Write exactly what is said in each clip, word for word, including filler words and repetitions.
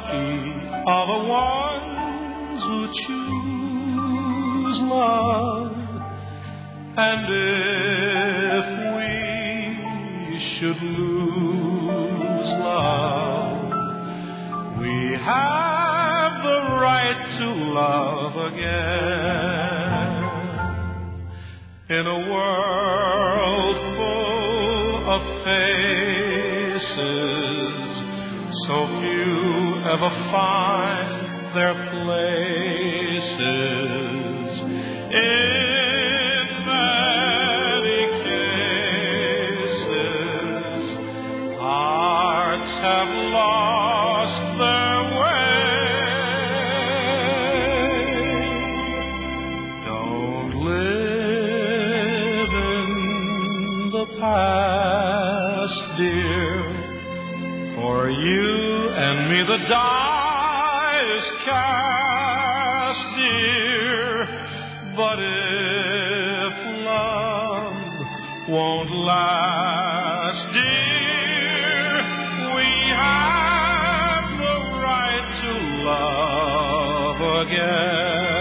lucky are the ones who choose love. And if we should lose love, we have the right to love again. In a world full of faces, so few ever find their places. In many cases, hearts have lost their way. Don't live in the past, dear, for you and me the die is cast, dear. But if love won't last, dear, we have the right to love again.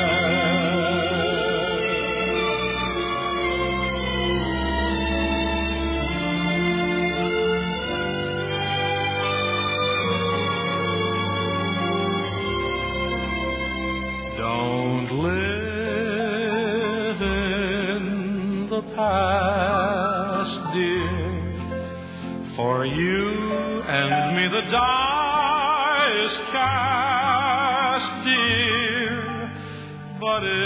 Don't live in the past, dear, for you and me the die is cast, dear. But